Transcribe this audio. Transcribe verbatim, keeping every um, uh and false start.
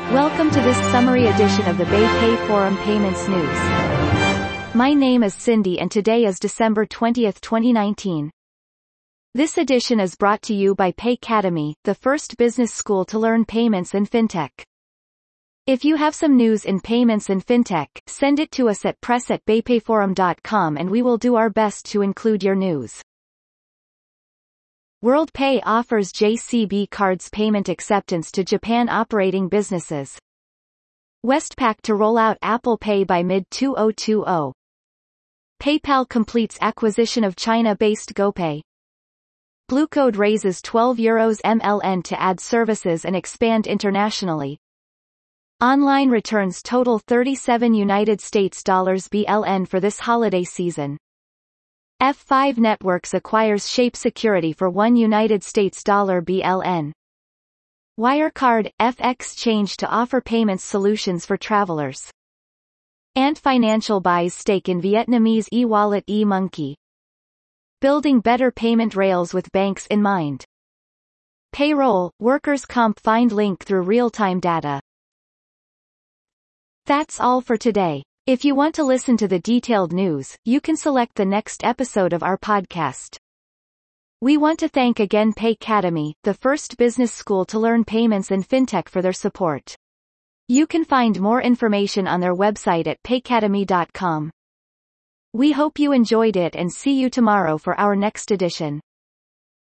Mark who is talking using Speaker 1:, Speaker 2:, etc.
Speaker 1: Welcome to this summary edition of the BayPay Forum Payments News. My name is Cindy and today is December twentieth, twenty nineteen. This edition is brought to you by Paycademy, the first business school to learn payments and fintech. If you have some news in payments and fintech, send it to us at press at baypayforum dot com and we will do our best to include your news. WorldPay offers J C B cards payment acceptance to Japan operating businesses. Westpac to roll out Apple Pay by mid twenty twenty. PayPal completes acquisition of China-based GoPay. Bluecode raises twelve euros M L N to add services and expand internationally. Online returns total thirty-seven United States dollars B L N for this holiday season. F five Networks acquires Shape Security for one United States dollar B L N. Wirecard, F X Change to offer payments solutions for travelers. Ant Financial buys stake in Vietnamese e-wallet eMonkey. Building better payment rails with banks in mind. Payroll, workers' comp find link through real-time data. That's all for today. If you want to listen to the detailed news, you can select the next episode of our podcast. We want to thank again Paycademy, the first business school to learn payments and fintech for their support. You can find more information on their website at paycademy dot com. We hope you enjoyed it and see you tomorrow for our next edition.